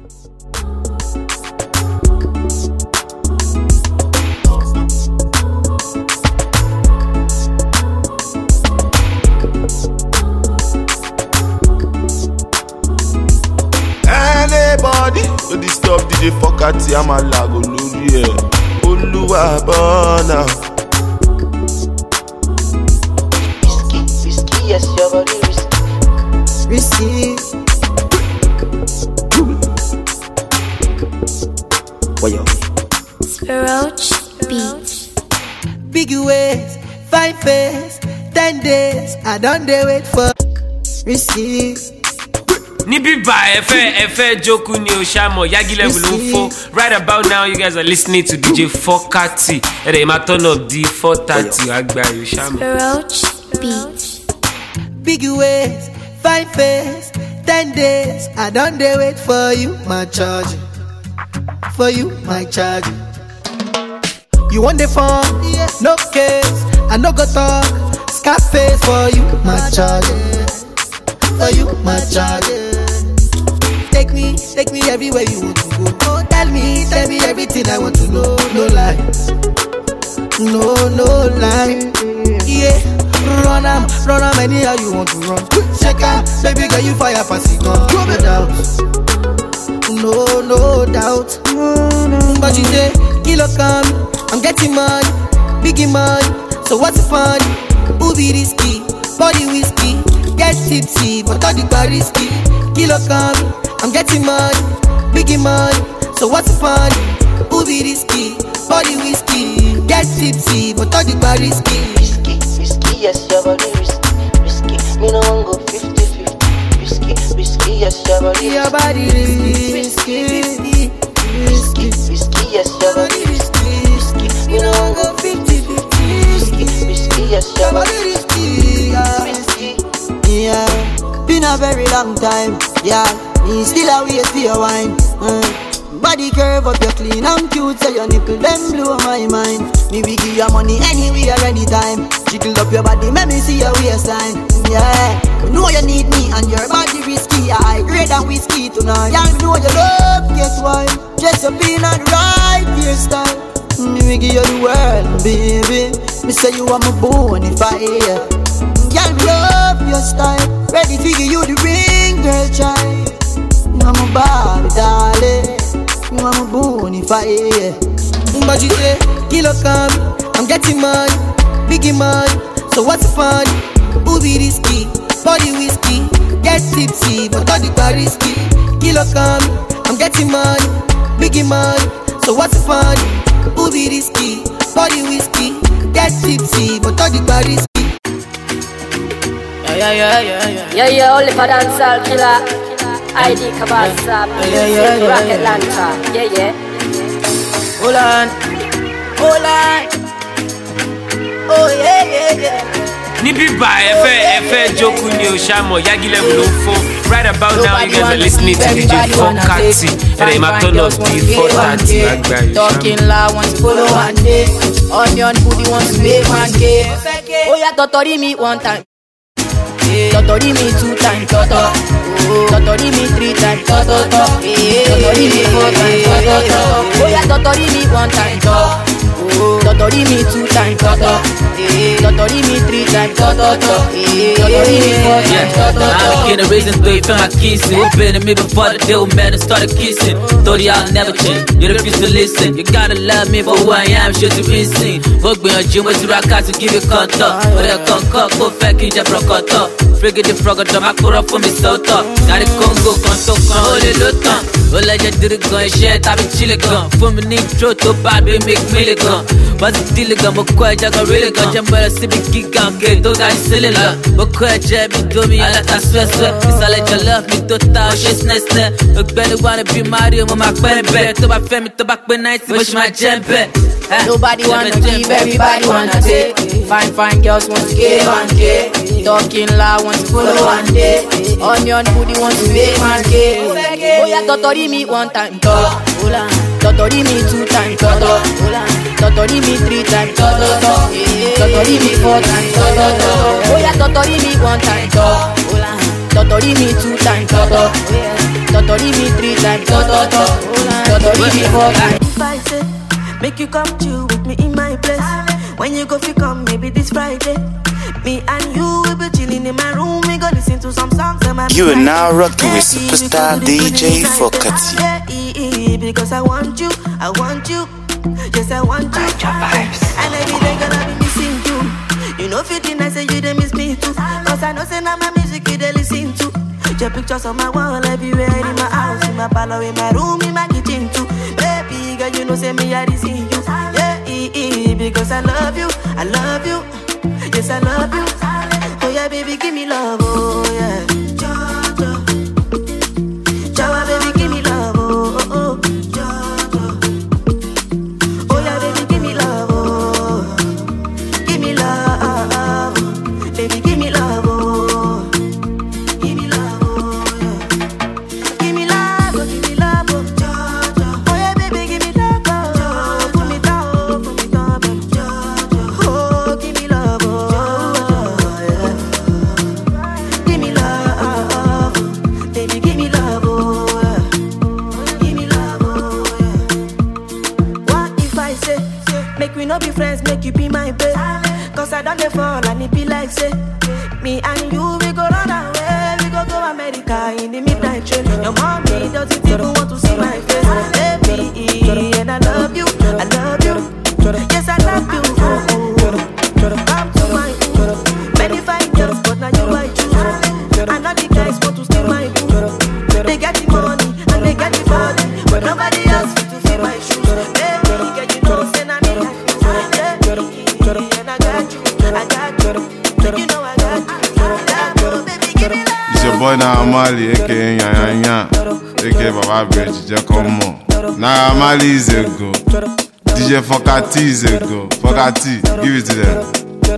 Anybody to disturb DJ Fokati, I'm a lago lórí ẹ̀. Olúwa bọ́nà. Risky, yes, your body risky. Roach Beach. Big ways, fine face, 10 days. I don't dare wait for receive. Nibi ba efe joku ni o shamo Yagi level ló ń fo. Right about now you guys are listening to DJ Fokati. Ere ma turn up di 4:30 agba yo shamo. Roach Beach. Big ways, fine face, 10 days. I don't dare wait for you, my charge. For you, my charge. You want the phone? No case. I no go talk. Scarface for you, my charge. For you, my charge. Take me everywhere you want to go. Oh, tell me everything I want to know. No lie, no lie. Yeah, run am anyhow you want to run. Check out, baby girl you fire pass it gun. No doubt. But you say, kilo come, I'm getting money, biggie money. So what's the fun? Who be risky, body whiskey, get tipsy, but all the bar risky. Kilo come, I'm getting money, biggie money. So what's the fun? Who be risky, body whiskey, get tipsy, but all the bar risky. Risky, yes, your body risky. Me no one go 50-50. Risky, yes, your body Your body risky. Risky, yes, your body risky. Me no one go 50-50. Risky, yes, your body risky. Yeah, been a very long time. Yeah, me still a wait for your wine. Body curve up, you clean and cute, so your nipple them blow my mind. Me we give you money anywhere, anytime. Jiggle up your body, make me see your waistline. Yeah, you know you need me and your body risky. I grade than whiskey tonight. Yeah, you know you love, guess why? Just up in on the right hairstyle. Me we give you the world, baby. Me say you are my bonfire. Girl, me love your style. Ready to give you the ring, girl, child. You are my Barbie, darling. You are my bonfire. But you say, kilo come, I'm getting money, biggie money. So what's the fun? Who be risky, body whiskey, get tipsy, but all the bar risky. Kilo come, I'm getting money, biggie money. So what's the fun? Who be risky, body whiskey, get tipsy, but all the bar risky. Yeah, only for dancehall killer. ID Kabasa, Rocket Lanta. Yeah. Hold on. Oh yeah. Nibi ba efe joku ni o shamo Yagi level ló ń fo. Right about now you guys are listening to DJ Fokati. Ere ma turn up di 4:30 agba yo. Talking loud, want to follow one day. Onion booty wants to make one day. Oh yeah, totori me one time. Totori me 2 times, totori me 3 times, totori me 4 times, oh yeah, totori me 1 time, totori me 2 times, totori me 3 times, totori me 4 times. I'm getting a reason to feel my kissing. You've been to me before the deal, man, and started kissing. Thought y'all never change, you refuse to listen. You gotta love me for who I am, should you be seen. Fuck me on gym, what's your cat to give you contact. But I can't cock, go fake in your brocotta. Frigga the frog, I'm a cura for me so tough. Got a Congo, can't talk on holy luton. Well, I just did it gun, shit, I've been chilling gun. For me, need throw to baby, make milligan. But the deal gun, but quite I got really gun. Jump by a civic kick out, get those guys silly love. But quite jabby, do me, I like that sweat. It's all like you love me, to touch, she's nice. Look, Benny wanna be Mario, my baby. To my family, to back when nights, push my jump back. Nobody wanna give, everybody wanna take. Fine girls want to give one day. Talking loud, want to follow one day. Onion booty want to make one day. Oh yeah, totori me 1 time, totori me 2 times, totori me 3 times, totori me 4 times, oh yeah, totori me 1 time, totori me 2 times, Totori me 3 times, totori me 4 times. If I say, make you come chill with me in my place. When you go fi come, maybe this Friday. Me and you will be chilling in my room. We go listen to some songs. You are now rocking with superstar DJ Fokati. Yeah, because I want you. Yes, I want you. And every day gonna be missing you. You know, 15 I say you they miss me too. Cause I know say now my music you they listen to. Your pictures on my wall everywhere, in my house, in my parlor, in my room, in my kitchen too. Baby girl, you know say me I see you. Yeah, because I love you. Yes, I love you. Oh yeah, baby, give me love. Oh yeah. Jawa, baby, give me love. Oh. Oh yeah, baby, give me love. Oh. Give me love. Baby, give me love. Oh. Give me love. Oh yeah. Give me love. Oh, give me love. Oh. Oh yeah, baby, give me love. Oh. Put me down, baby. Oh, give me love. Oh yeah. Give me love. Baby, give me love. Oh yeah. Give me love. Oh yeah. What if I say, make we no be friends, make you be my babe? Cause I don't fall and it be like say, me and you, we go run away. We go to America in the midnight train. Your mommy doesn't even want to see my face. Baby, and I love you. Yes, I love you. Come to my room. Many fine girls, but now you I choose. And all the guys want to steal my boo. They get the money and they get the body, but nobody else fit to fill my shoes. Baby, girl, you know say na me like you. Yeah, and I got you. You know I got you. Baby, give me love. It's your boy now Amali, aka Nyanya, aka Baba Bridge, just come on. Now Amali is a go. DJ Fokati is a go. Fokati, give it to them.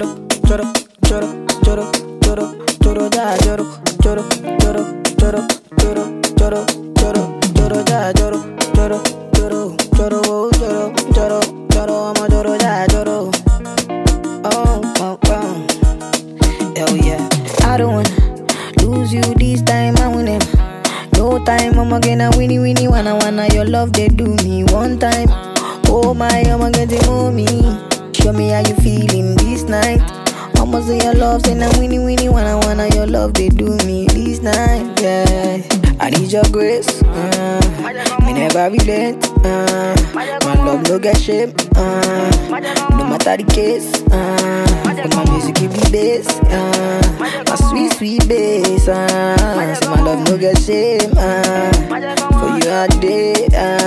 Hell yeah. I don't wanna lose you this time, I win him. No time, I'm gonna winnie wanna your love they do me one time. Oh my, I'm gonna move me. Show me how you feeling this night. I'ma say your love, say now winnie wanna your love they do me this night. Yeah, I need your grace. Me never relent. My love no get shame. No matter the case. My music give me bass. My sweet bass. So my love no get shame. For you all day.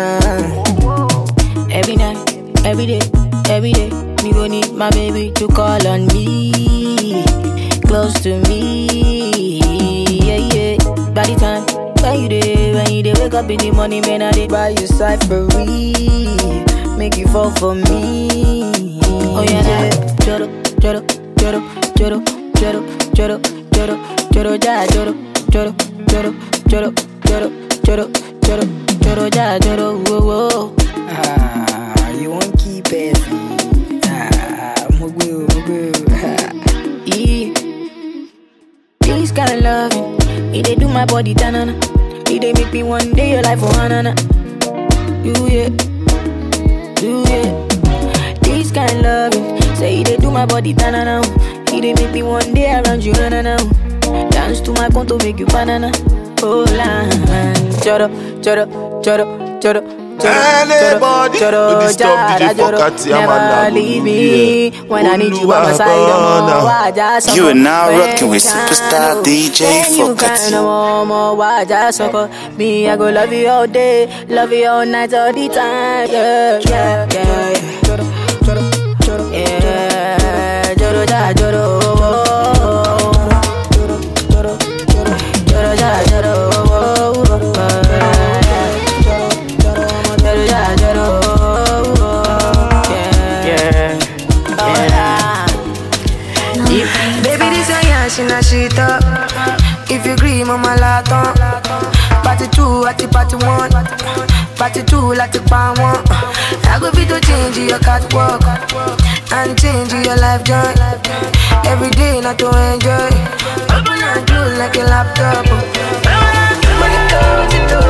Every night, every day, me gon' need my baby to call on me, close to me, yeah. By the time when you dey wake up in the morning, man, I dey buy you cyphery, make you fall for me. Oh yeah, joro, ja, joro, whoa. You won't keep it. Mugu. This kind of loving, it dey do my body tanana. It dey make me one day your life for hanana. Do yeah. This kind of loving, say it dey do my body tanana. It dey make me one day around you na. Dance to my conto, make you banana. Oh la, joro. Anybody with this stuff, DJ Fokati, never leave me when I need you by my side. You are now rocking with superstar DJ Fokati. Me, I go love you all day, love you all night, all the time. Yeah. If you agree, mama laton. Party 2 at the party 1. Party 2 like the pan 1. I go be to change your catwalk and change your life joy. Every day not to enjoy. Open and do like a laptop. Monitor,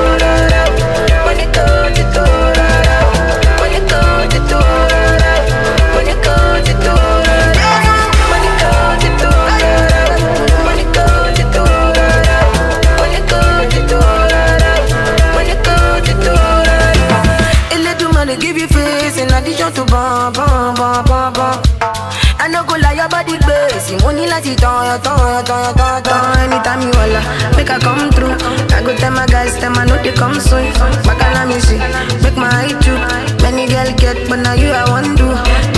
position to bomb. I no go lie, your body crazy. Money like it on. Anytime you holla, make I come through. I go tell my guys, tell my know they come soon. Bacala me see, make my eye too. Many girl get, but now you I want to.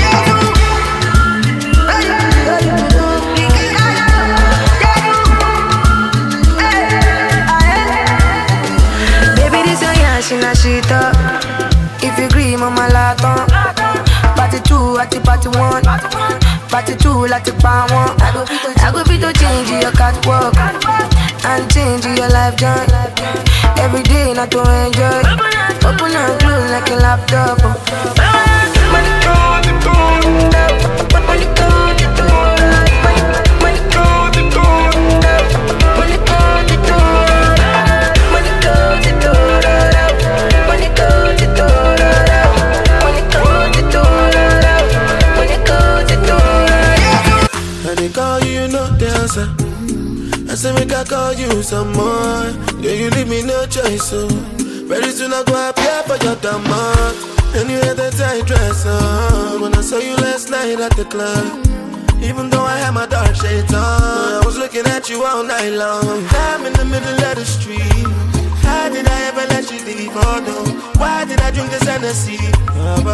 Baby, this your shit up. If you agree, mama laton. Party 2 at the party 1. Party 2 like the power 1. I go fit to change your catwalk and change your life joy. Every day not to enjoy. Open and close like a laptop. Money go, money go, money go, money go, money they call you, you know the answer. I say make I call you some more. Yeah, you leave me no choice, so very soon I go appear for your demand. And you had that tight dress on when I saw you last night at the club. Even though I had my dark shades on, I was looking at you all night long. I'm in the middle of the street. How did I ever let you leave? Oh no, why did I drink this Hennessy? And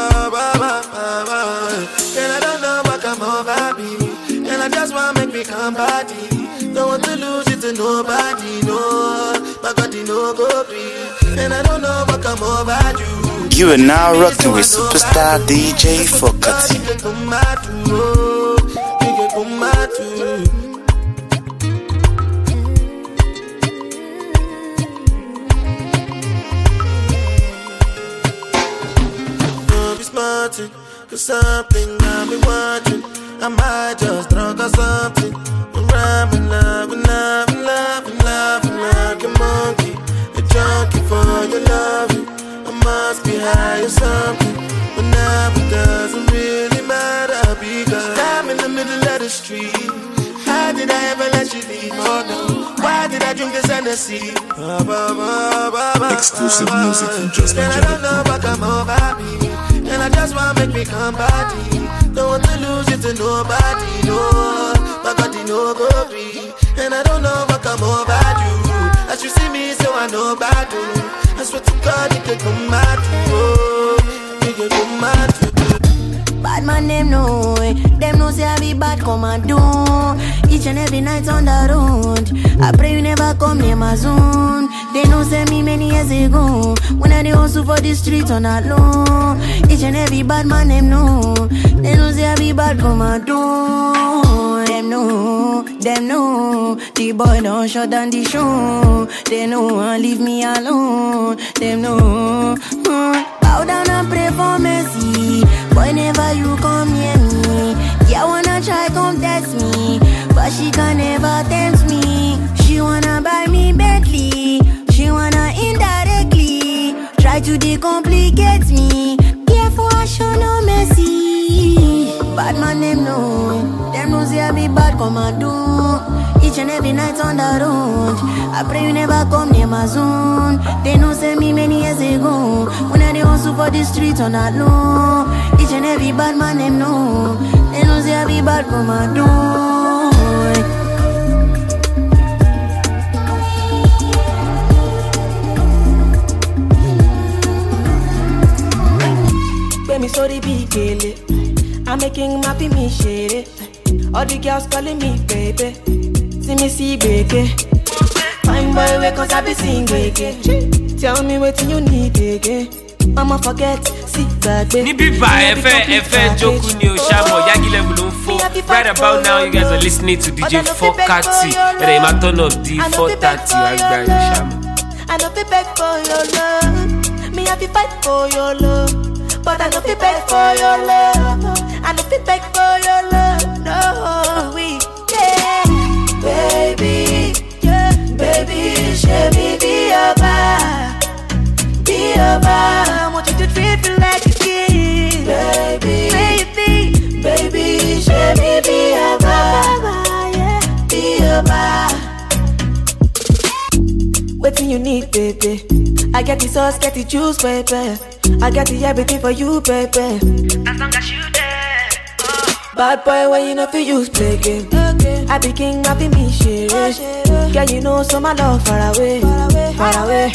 I don't know what come over me. And I just wanna make me come body. Don't want to lose it to nobody, no. My God, you know go free. And I don't know what come over you. You are now rocking with superstar DJ Fokati. Don't be smarting, cause something I've been watching. I might just drunk or something. I'm in love like a monkey. A junkie for your loving. I must be high or something. But now it doesn't really matter because I'm in the middle of the street. How did I ever let you leave? Oh no, why did I drink this Hennessy? Exclusive music from Just and I don't know what come over me. And I just wanna make me come body. Don't want to lose it to nobody, no. My body no go free. And I don't know what come over you. As you see me, so I know about you. I swear to God, you can come out to. You can come out to. Bad man, them know. Them know say I be bad, come and do. Each and every night on the road. I pray you never come near my zone. They know say me many years ago. When I dey hustle for the streets on that low. Each and every bad man, them know. They know say I be bad, come and do. Them know. The boy don't shut down the show. They know and leave me alone. Them know. Bow down and pray for mercy. Whenever you come near me, yeah, wanna try come test me, but she can never tempt me. She wanna buy me Bentley. She wanna indirectly try to decomplicate me. Careful, I show no mercy. Bad man, them know. Them know say I be bad, come and do. Each and every night on the road. I pray you never come near my zone. They know say me many years ago. When I dey hustle for the streets on that low. Each and every bad man, them know. They know say I be bad, come and do. Me sorry big gele. I'm making my me share. All the girls calling me baby. See me see baby. Fine boy wake cause I be sing again. Tell me what you need again. Mama forget, sit back baby. Nibi ba FF Joku ni Oshamo Yagi level info. Right about now you guys are listening to DJ Fokati. And they might turn up D430 right by Oshamo. I know fi beg for your love. Me have to fight for your love. But I know fi beg for your love. I know fi beg for your love. No, we, yeah. Baby, yeah. Baby, show me be your vibe. Be your vibe. I want you to treat me like a king. Baby, show me be your vibe. Yeah. Be your vibe. Waiting you need, baby. I get the sauce, get the juice, baby. I got the everything for you, baby. As long as you there. Bad boy, when you know fi use play game. I be king, I be me shit. Girl, you know so my love far away, far away.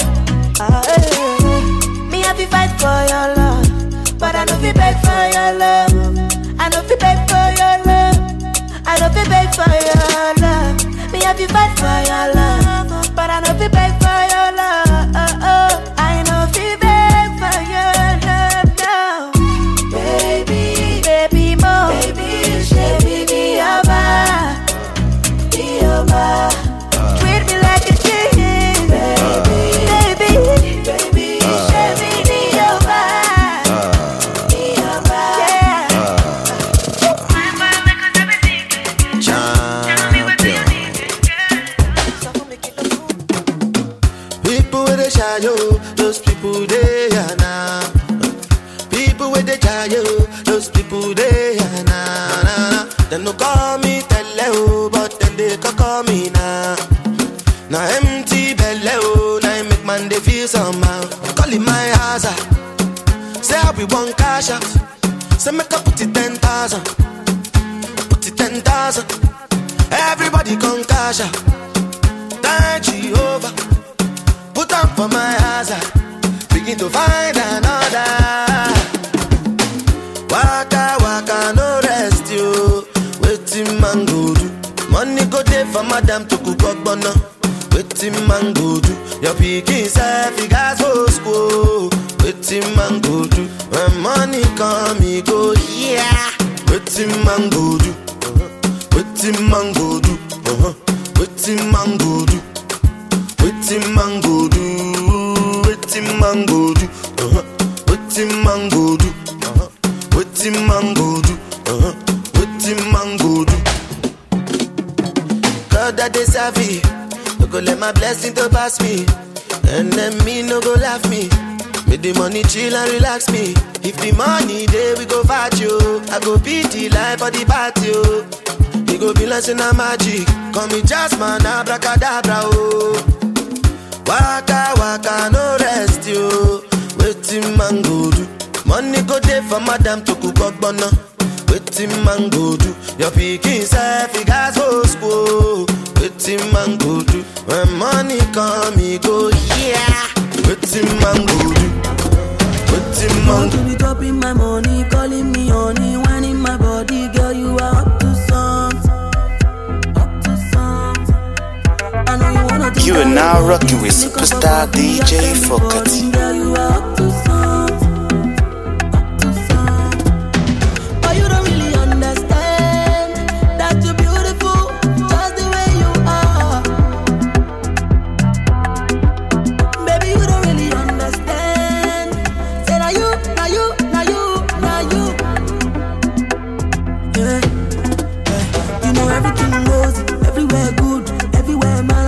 Me have to fight for your love, but I know fi beg for your love. I know fi beg for your love. I know fi beg for your love. Me have to fight for your love, but I know fi beg for your love. I know fi beg for your love now, baby, baby mo, baby, baby, be over, be over. Treat me like a king, baby, baby, baby, baby, be over, be over, yeah. People with the shy, yo, those people they are now. People with the shy, yo, those people they are now. They no call me tele, but then they call me now. Now empty belly, oh, now I make man they feel somehow. Call it my house, say I be one cash out. Say make up put it 10,000, put it 10,000. Everybody come cash out. Thank Jehovah. Put up for my hazard, begin to find another. Waka waka no rest you. Waiting man go do. Money go there for madam to cook up bono. Waiting man go do. Your picking self you guys go school. Waiting man go do. When money come me go yeah. Waiting man go do. Waiting man go do. Waiting man go do. Waiting man go do, waiting man go do, waiting man go do, waiting man go do, waiting man go do. God that they serve me, no go let my blessing to pass me, and then me no go laugh me. Make the money chill and relax me. If the money there we go fight you, I go beat the life for the party. You go be like a magic, call me Jasmine abracadabra oh. Waka waka no rest you. Waiting man go do. Money go there for madam to cook up bono. Waiting man go do. Your picking self you guys go school. Waiting man go do. When money come me go yeah. Waiting man go do. Waiting man go do. You be in my money, calling me honey, whining my body, girl you are up to something. You are now rocking with superstar DJ Fokati. But you don't really understand that you're beautiful just the way you are. Baby, you don't really understand. Say now you, now you, now you, now you. Yeah, yeah. You know everything goes everywhere good, everywhere man.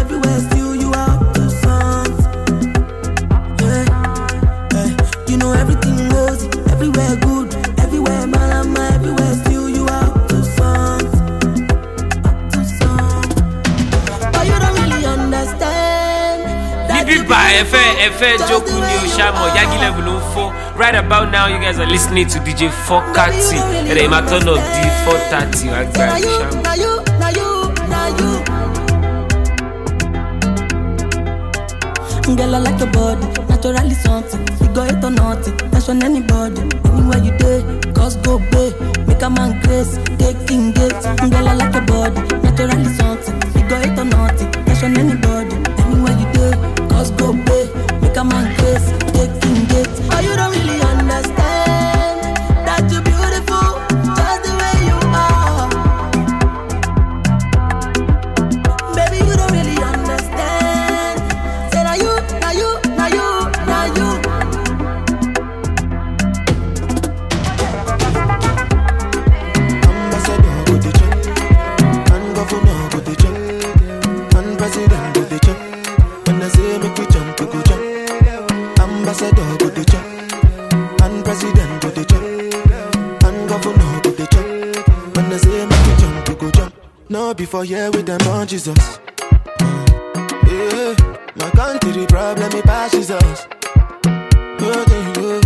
Right about now, you guys are listening to DJ Fokati. And I'm at turn of D430. Girl, I like your body, naturally something. Figure it or nothing, that's on anybody. Anywhere you day, cause go pay. Make a man grace, taking gates. Girl, I like your body, naturally something. Figure it or nothing, that's on anybody. Anywhere you day, cause go pay. Make a man grace, taking gates. Oh, you don't really understand that you're beautiful just the way you are. Baby, you don't really understand. Say now you, now you, now you, now you. Ambassador go the check, and governor go the check, and president go the check. When I say make we jump, we go jump. Ambassador go the check, and president go the check, and governor go the check. When I say make we jump, we go jump. No before here with them on Jesus. Yeah, my country problem it passes us. Oh,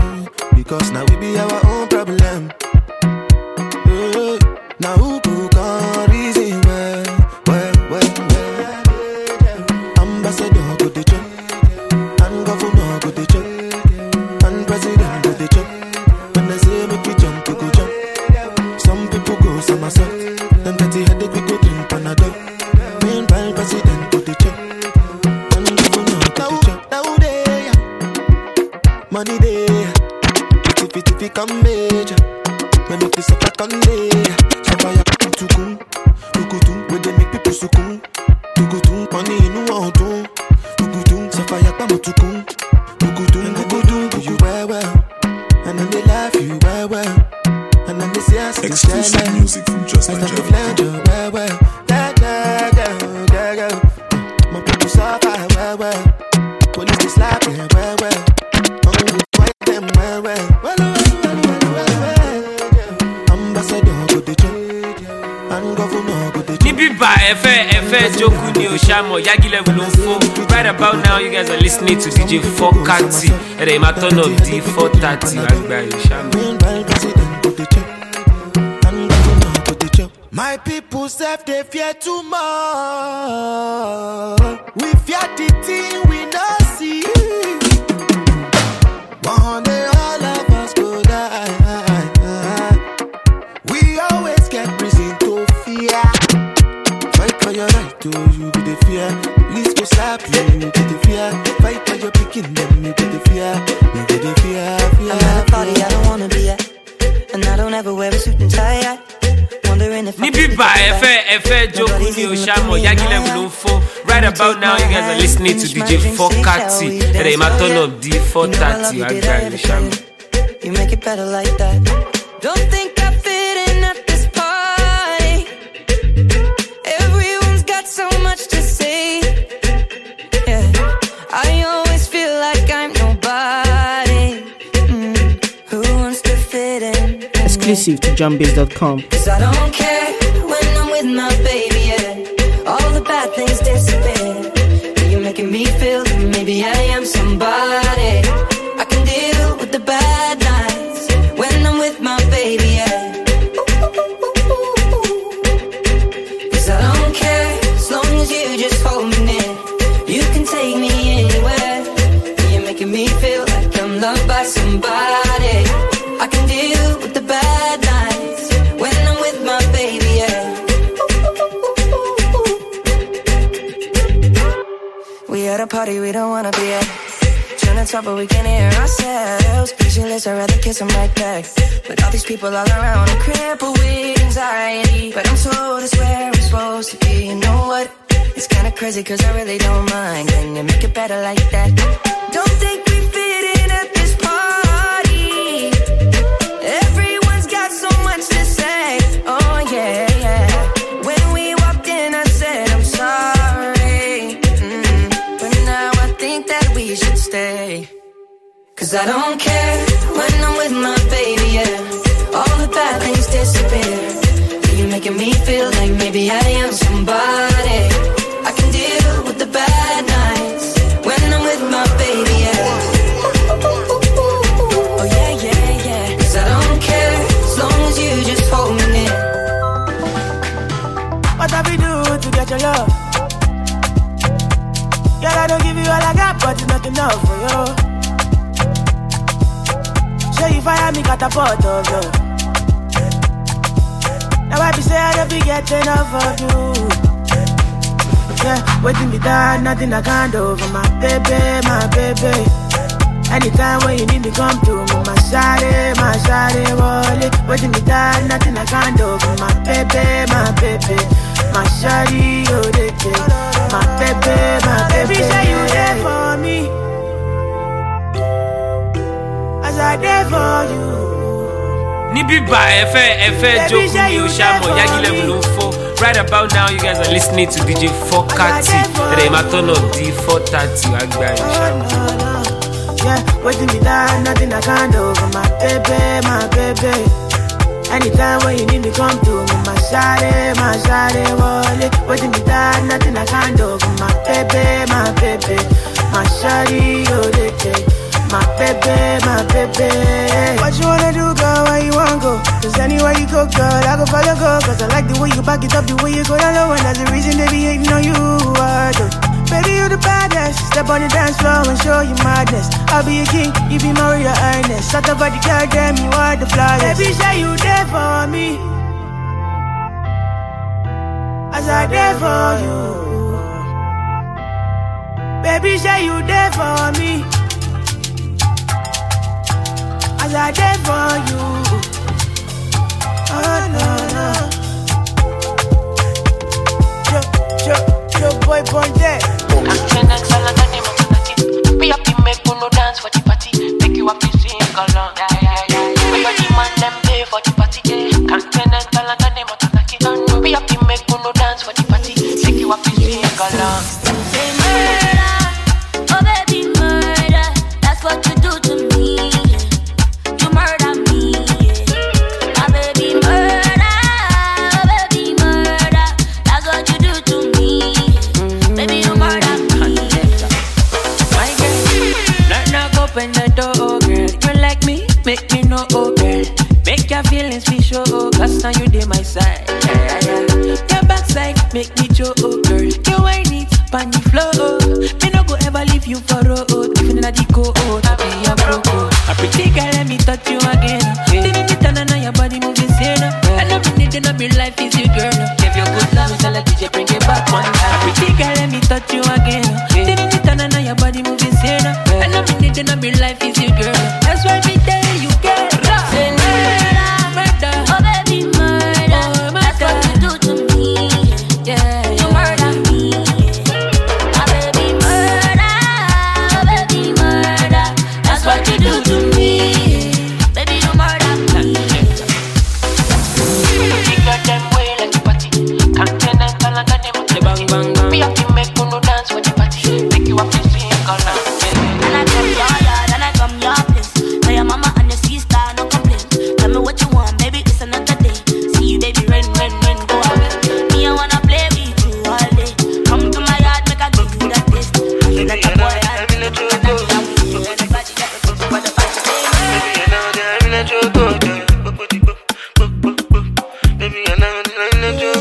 money there. If it come major, me make this a pack on there. Shabaya tukun, tukutun, where they make people sukun. Tukutun, money in one tune. Tukutun, Shabaya tukun, tukutun, tukutun, do you well, and then they laugh you well, and then they say I see exclusive music from Just Like Well, my people suffer well, police they slap them well, fight them well. FF Joku ni Oshamo Yagi level on 4. Right about now you guys are listening to DJ Fokati. And they might turn up D430 right by Oshamo. My people say they fear too much. We fear the thing we not see. One day all of us go die. We always get reason to fear. Fight for your right to you be the fear. Police go slap you be the fear. Fight for your picking them you be the fear. You be the fear. I'm at a party I don't wanna be at, and I don't ever wear a suit and tie. Nibi by FF Joku ni Oshamo Yagi level on 4. Right about now you guys are listening to DJ Fokati. And they might turn up D430 right by Oshamo. You make it better like that. Don't think I fit in at this party. Everyone's got so much to say. Yeah, I always feel like I'm nobody. Who wants to fit in? Exclusive to JohnBiz.com. Cause I don't care when I'm with my baby, yeah. All the bad things disappear. You're making me feel that maybe I am somebody. I can deal with the bad nights when I'm with my baby, yeah. Cause I don't care as long as you just hold me near. You can take me anywhere. You're making me feel like I'm loved by somebody. I can deal with the bad nights when I'm with my baby, yeah. We at a party we don't wanna be at. Trying to talk but we can't hear ourselves. Pictureless, I'd rather kiss them right back. But all these people all around, I'm crippled with anxiety. But I'm told it's where I'm supposed to be. You know what? It's kinda crazy cause I really don't mind. Can you make it better like that? Don't think we fit in at this party. Everyone's got so much to say. Oh yeah, yeah. When we walked in I said I'm sorry. But now I think that we should stay. Cause I don't care when I'm with my baby, yeah. All the bad things disappear. You're making me feel like maybe I am somebody. I can deal with the bad nights when I'm with my baby, yeah. Oh yeah, yeah, yeah. Cause I don't care as long as you just hold me near. What have we do to get your love? Girl, I don't give you all I got, but it's not enough for you. Show you fire me, got a pot of love. Now I be say I don't be getting enough of you. Yeah, waiting me down, nothing I can't do for my baby. Anytime when you need me, come to me, my shawty, wallet. Waiting me down, nothing I can't do for my baby. My shawty, oh, they take my baby. Say you there for me, as I there for you. Nibi by FF Joku ni Oshamo Yagi level on 4. Right about now you guys are listening to DJ Fokati. And they might turn up D430 right by Oshamo. Yeah, waiting me down, nothing I can't do for my baby. Anytime when you need me, come to me, my shawty, wallet. Waiting me down, nothing I can't do for my baby. My shawty, oh, they take my baby. What you wanna do, girl? Where you wanna go? Cause anywhere you go, girl, I go follow, go. Cause I like the way you back it up, the way you go down low. And that's the reason they be hating on you, baby, you the baddest. Step on the dance floor and show you madness. I'll be a king, you be my real highness. Shut up, body, girl, damn, you are the flyest. Baby, say you there for me, as I there for you. Baby, say you there for me, as I did for you. Oh no no. Yo boy born dead. We happy make no dance for the party. Make you happy sing along. We got the man them pay for the party. Continental and the name of Tanaki. We happy make no dance for the party. Make you happy sing along. Say murder, oh baby murder. That's what you do to me. You murder me, my baby murder, oh baby murder. That's what you do to me, baby you murder me. My girl, knock open the door, girl. You like me, make me know, oh girl. Make your feelings be sure, oh, cause now you dey my side. Your backside make me show, oh girl. You ain't it, pan the floor, oh. Me no go ever leave you for road. Even in the code, I be a broke. A pretty girl, let me touch you again. Didn't it turn on your body moving sane? And everything in my life is you, girl. Give your good love, so let DJ bring it back one time. A pretty girl, let me touch you again. Didn't it turn on your body moving sane? And everything in my life is you, girl. That's why me tell you, girl. Say murder, oh baby murder. That's what you do to me. Yeah, you murder me, my baby murder, oh baby murder. That's what you do to me, baby you murder me. You got them way like the party. Continental and the name of the bang bang bang. We have to make no dance for the party. Make you happy sing along. And I come your yard and I come your place. Tell your mama and your sister no complain. Tell me what you want, baby, it's another day. See you, baby, rain, go away. Me, I wanna play with you all day. Come to my yard, make I give you that taste. I feel like a boy, I'm in a joke. Everybody got to put for the party. I'm in a joke. Baby, I'm in a joke.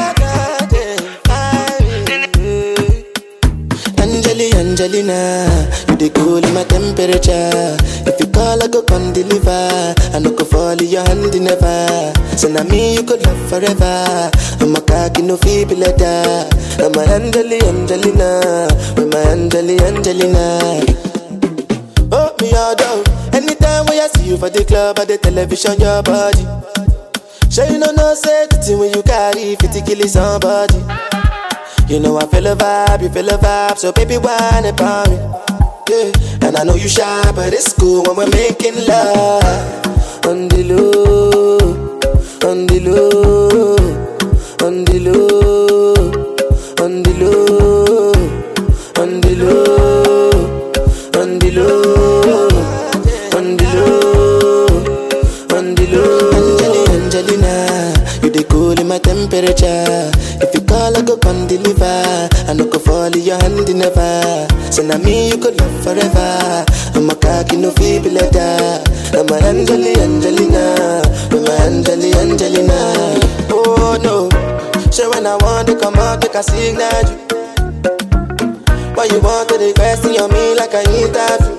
Angelina, you dey cool in my temperature. If you call, I go come deliver. I no go fall in your hand never. So now me you could love forever. I'm a cocky no feeble letter. I'm a Angelina, with my Angelina. Oh me all down. Anytime when I see you for the club or the television, your body. Sure you no say the thing when you carry 50 kill somebody. You know I feel a vibe, you feel a vibe, so baby whine about it. Yeah, and I know you shy, but it's cool when we're making love. On the low, on the low, on the low, on the low, on the low, on the low, on the low, on the low. Angelina, you dey cool in my temperature. If you call, I go come deliver. I no go fall in your hand never. So now me you could love forever. I'm a cocky no feeble letter. I'm a Angelina, I'm a Angelina. Oh no, so when I want to come out, make a signal you. Why you want to request on me like I interview?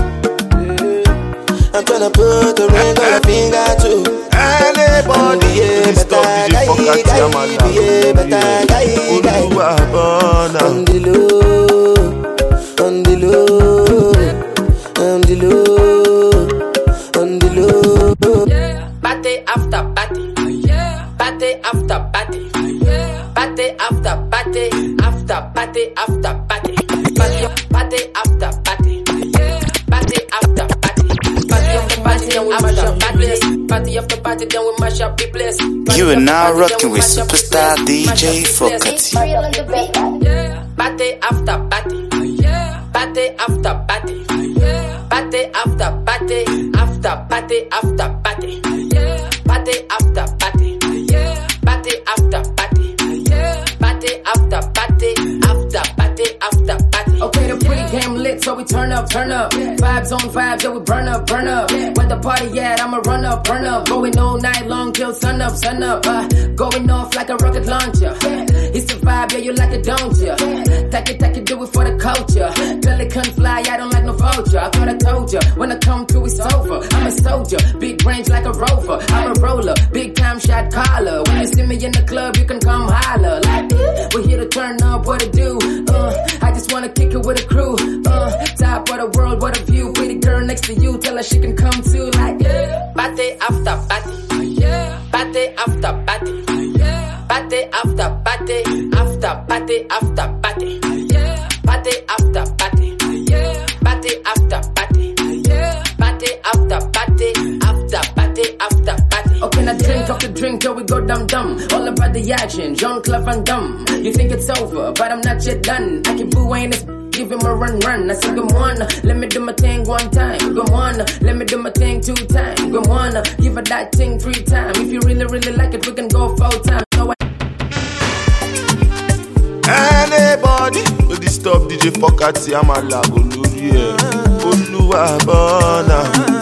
I'm tryna put a ring on your finger too. Anybody can stop DJ Fokati, on the low, on the low, on the low, on the low. Party after party, party after party, party after party, after party after party, party after party, party after party. Party after party, then we mash up the place. You are now rocking with superstar DJ Fokati. Party after party, party after party, party after party, after party after party, party after party, party after party, party after party, after party after party. Okay, the pregame lit, so we turn up. Vibes on vibes, yeah, we burn up. Where the party at, I'ma run up. Going all night long till sun up. Going off like a rocket launcher. It's the vibe, yeah, you like it, don't ya? Take it, do it for the culture. Billy couldn't fly, I don't like no vulture. I thought I told ya, when I come through, it's over. I'm a soldier, big range like a rover. I'm a roller, big time shot caller. When you see me in the club, you can come holler. Like, we're here to turn up, what to do? I just wanna kick it with a crew. Top of the world, what a view. Pretty girl next to you, tell her she can come too. Like, yeah. Party after party. Yeah. Party after party. Yeah. Party after party. After party after party. Yeah. Party after party. Yeah. Party after party. Yeah. Party after party. After party after party. Okay, now drink off the drink till we go dumb. All about the action, Jean-Claude Van Damme. You think it's over, but I'm not yet done. I keep booing this, give him a run. I say, come on, let me do my thing one time. Come on, let me do my thing 2 times. Come on, give her that thing 3 times. If you really like it, we can go 4 times. No, anybody will disturb DJ Fokati, I'm a lago lórí ẹ̀. Olúwa bọ́nà.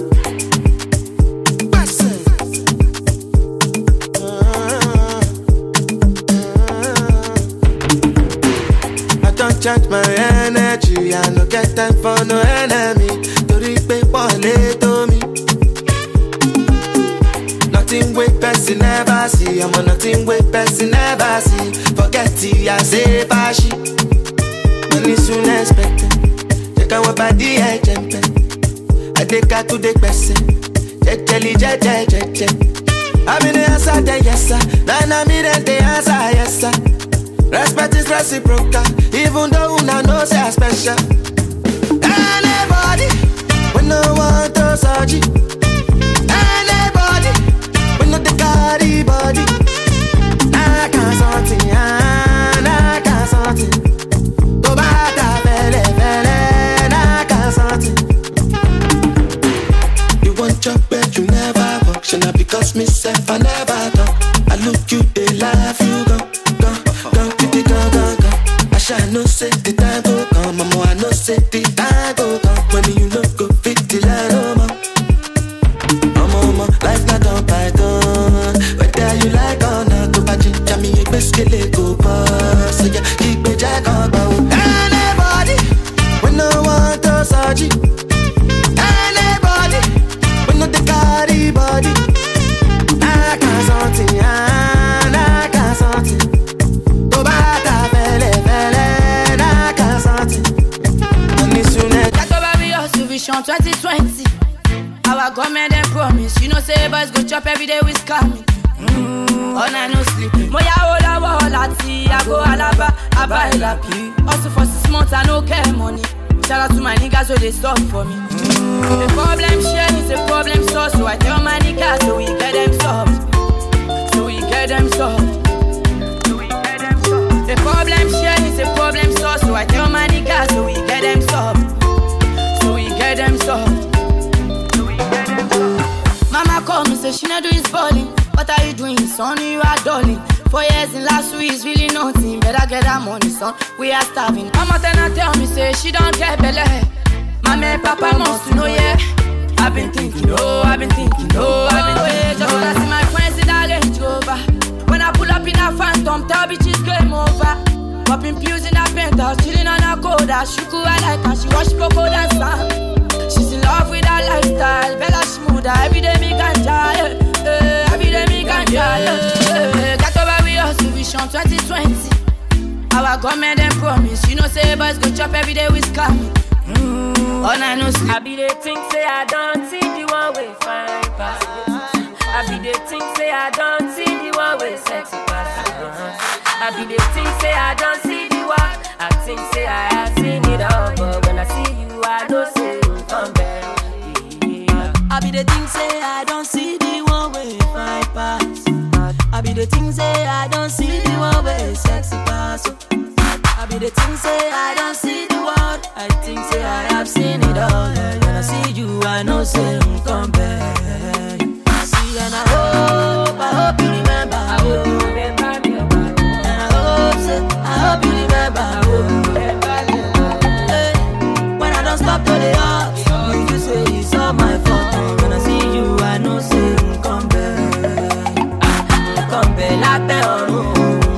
Charge my energy, I no get time for no enemy. Torí pé pọ̀lẹ́ tó mi. Nothing wey person never see, I'm on nothing wey person never see. Forget it, I say bashi. Money soon expected. Check out what body I jump. I take her to the person. Jeje. I'm in the answer, then yes sir. Then I'm in the answer, yes sir. Respect is reciprocal, even though una know say I special. Anybody, when no one to surgery. Anybody, when no the carry body. I can't something, I can't something. Go back to fele, I can't something. You want your bed, you never walk. Should not because myself I never talk. I look you, they laugh, you go. I shall no say the time go come, mama. I no say the time go come. When you look go fit the line, mama, life not on python. Whether you like or not, go back to me, you best get it go pass. So yeah, keep me jack on bow. Anybody, when no one to surgery. Anybody, when no the carry body. I can't something, I can't something. Vision 2020. Our government then promise. You know say boys go chop every day with scamming. All night no sleep. Moya ola wala ti. I go alaba, I buy lappy. Also for 6 months I no care money. Shout out to my niggas so they stop for me. The problem share is a problem solved. So I tell my niggas so we get them solved. The problem share is a problem solved. So I tell my niggas so we get them solved. Mama call me, say she not do his balling. What are you doing, son? You are darling. 4 years in last week is really nothing. Better get that money, son. We are starving. Mama tell me, say she don't get belly. Mama and Papa must to know, yeah. I've been thinking, yeah. Just wanna see my friends in that Range Rover. When I pull up in a Phantom, tell bitches game over. Popping pills in a penthouse, chilling on a coda. Shuku I like her, she wash cocoa dance. She's in love with her lifestyle, Bella Shmuda. Every day me ganja, every day me ganja. Got over with us, Vision 2020. Our government then promise. You know say boys go chop every day with scamming. All night no sleep. I be the thing say I don't see the one way fine pass. I be the thing say I don't see the one way sexy pass. I be the thing say I don't see the one. I think say I have seen it all, but when I see you, I know say you come back. Yeah. I be the thing say I don't see the one way fine pass. I be the thing say I don't see the one way sexy pass. I be the thing say I don't see the world. I think say I have seen it all. When I see you, I know say you come back. See and I hope you remember. I hope you remember me. And I hope you remember. I hope you remember me. When I don't stop to the heart, you say it's all my fault. When I see you, I know say you come back. Come back, la paix en nous.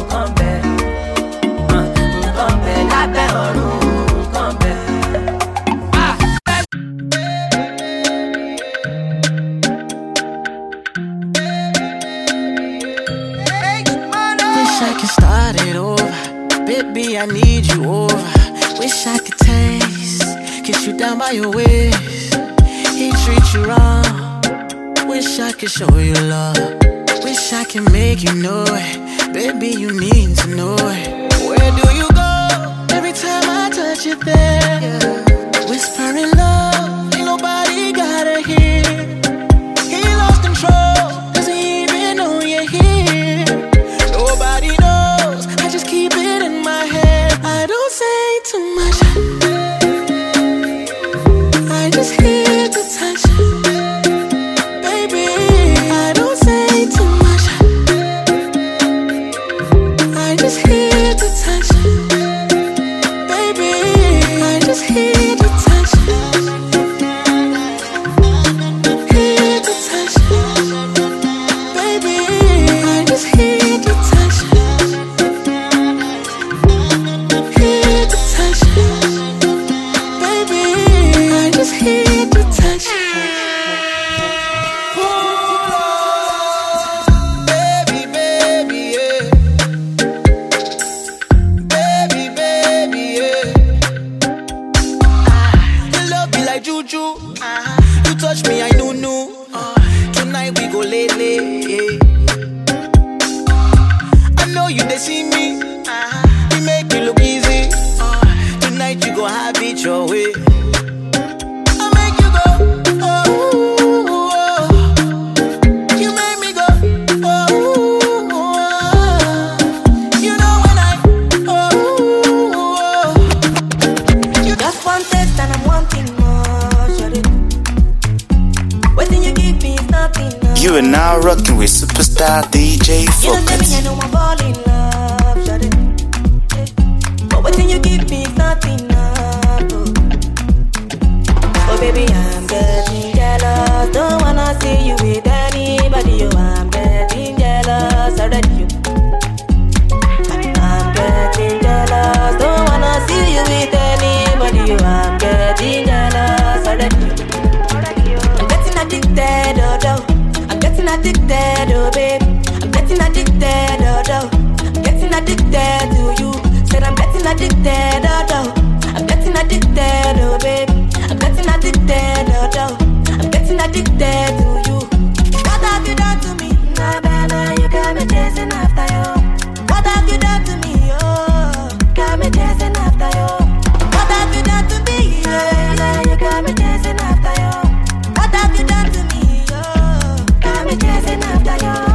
Baby, I need you over. Wish I could taste, kiss you down by your waist. can show you love. Wish I can make you know it. Baby, you need to know it. Where do you go? Every time I touch you there. Whispering love, ain't nobody gotta hear. He lost control, doesn't even know you're here. Nobody knows, I just keep it in my head. I don't say too much, I just hear the touch. Baby, I don't say too much, I just hear the touch. Baby, I just hear the touch. Hear the touch. Baby, I just hear the touch. Hear the touch. Baby, I just hear the touch. Baby, baby, yeah. Baby, baby, yeah. Your love be like juju. You touch me, I know. Tonight we go late. I know you they see me. We make it look easy. Tonight you go have it your way. I make you go. Oh, you make me go. Oh, you know when I. You just want taste and I'm wanting more. Shut it. Waiting you give me is nothing. You are now rocking with superstar DJ You don't tell me I Fokat. know I'm fall in love. Shut it. But waiting you give me is nothing. Oh baby, I'm getting jealous. Don't wanna see you with anybody. Oh, I'm getting jealous already. I'm getting jealous. Don't wanna see you with anybody. Oh, I'm getting jealous already. I'm getting addicted, oh. I'm getting addicted, oh baby. I'm getting addicted, oh. I'm getting addicted to you. Said I'm getting addicted, oh. I'm getting addicted, oh baby. I'm getting addicted, oh. I'm getting addicted to you. What have you done to me? Nah, baby, you got me chasing after you. What have you done to me? Oh, got me chasing after you. What have you done to me? Yeah, you got me chasing after you. What have you done to me? Oh, got me chasing after you.